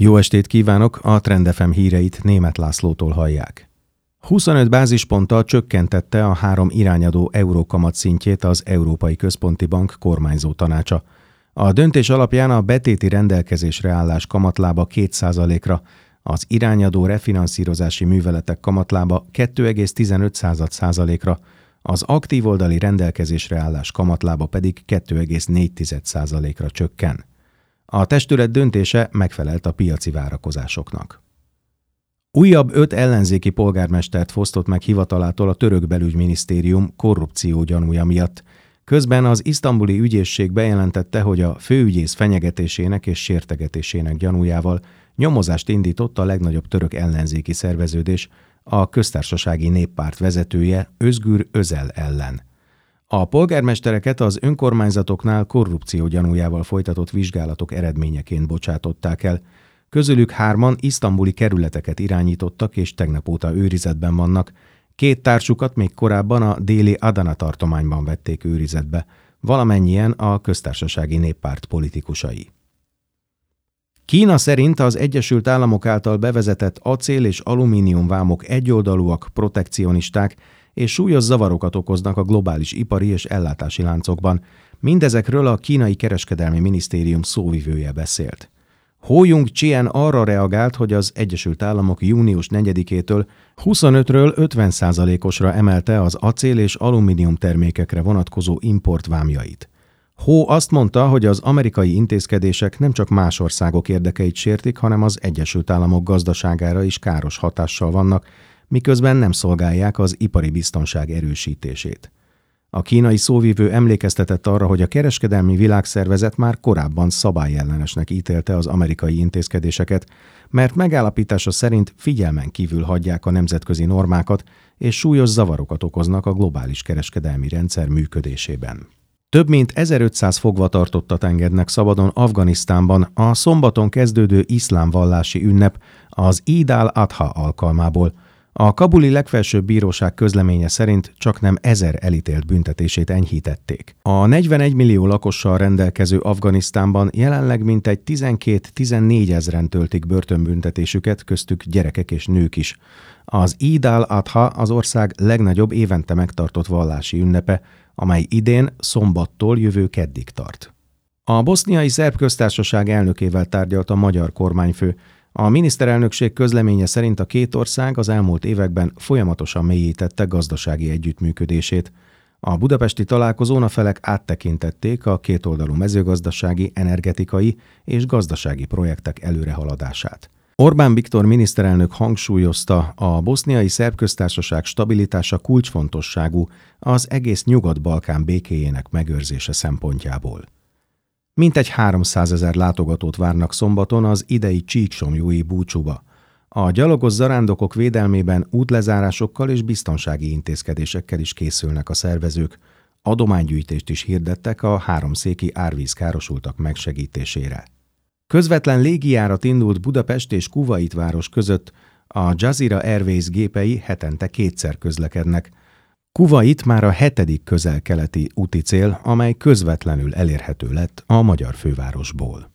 Jó estét kívánok, a Trend FM híreit Németh Lászlótól hallják. 25 bázisponttal csökkentette a 3 irányadó eurókamat szintjét az Európai Központi Bank kormányzó tanácsa. A döntés alapján a betéti rendelkezésre állás kamatlába 2%-ra, az irányadó refinanszírozási műveletek kamatlába 2,15%-ra, az aktív oldali rendelkezésre állás kamatlába pedig 2,4%-ra csökken. A testület döntése megfelelt a piaci várakozásoknak. Újabb 5 ellenzéki polgármestert fosztott meg hivatalától a török belügyminisztérium korrupció gyanúja miatt. Közben az isztambuli ügyészség bejelentette, hogy a főügyész fenyegetésének és sértegetésének gyanújával nyomozást indított a legnagyobb török ellenzéki szerveződés, a Köztársasági Néppárt vezetője Özgür Özel ellen. A polgármestereket az önkormányzatoknál korrupció gyanújával folytatott vizsgálatok eredményeként bocsátották el. Közülük 3-an isztambuli kerületeket irányítottak és tegnap óta őrizetben vannak. 2 társukat még korábban a déli Adana tartományban vették őrizetbe, valamennyien a Köztársasági Néppárt politikusai. Kína szerint az Egyesült Államok által bevezetett acél- és alumíniumvámok egyoldalúak, protekcionisták és súlyos zavarokat okoznak a globális ipari és ellátási láncokban. Mindezekről a kínai kereskedelmi minisztérium szóvivője beszélt. Ho Jung-chien arra reagált, hogy az Egyesült Államok június 4-től 25-ről 50%-osra emelte az acél- és alumínium termékekre vonatkozó importvámjait. Ho azt mondta, hogy az amerikai intézkedések nem csak más országok érdekeit sértik, hanem az Egyesült Államok gazdaságára is káros hatással vannak, miközben nem szolgálják az ipari biztonság erősítését. A kínai szóvivő emlékeztetett arra, hogy a Kereskedelmi Világszervezet már korábban szabályellenesnek ítélte az amerikai intézkedéseket, mert megállapítása szerint figyelmen kívül hagyják a nemzetközi normákat és súlyos zavarokat okoznak a globális kereskedelmi rendszer működésében. Több mint 1500 fogvatartottat engednek szabadon Afganisztánban a szombaton kezdődő iszlám vallási ünnep, az Eid al-Adha alkalmából. A kabuli legfelsőbb bíróság közleménye szerint csaknem 1000 elítélt büntetését enyhítették. A 41 millió lakossal rendelkező Afganisztánban jelenleg mintegy 12-14 ezren töltik börtönbüntetésüket, köztük gyerekek és nők is. Az Eid al-Adha az ország legnagyobb évente megtartott vallási ünnepe, amely idén szombattól jövő keddig tart. A boszniai szerb köztársaság elnökével tárgyalt a magyar kormányfő. A miniszterelnökség közleménye szerint a két ország az elmúlt években folyamatosan mélyítette gazdasági együttműködését. A budapesti találkozón a felek áttekintették a kétoldalú mezőgazdasági, energetikai és gazdasági projektek előrehaladását. Orbán Viktor miniszterelnök hangsúlyozta, a boszniai szerb köztársaság stabilitása kulcsfontosságú az egész Nyugat-Balkán békéjének megőrzése szempontjából. Mintegy 300 000 látogatót várnak szombaton az idei csíksomlyói búcsúba. A gyalogos zarándokok védelmében útlezárásokkal és biztonsági intézkedésekkel is készülnek a szervezők. Adománygyűjtést is hirdettek a háromszéki árvízkárosultak megsegítésére. Közvetlen légijárat indult Budapest és Kuvait város között, a Jazeera Airways gépei hetente 2-szer közlekednek. Kuvait már a 7. közel-keleti úti cél, amely közvetlenül elérhető lett a magyar fővárosból.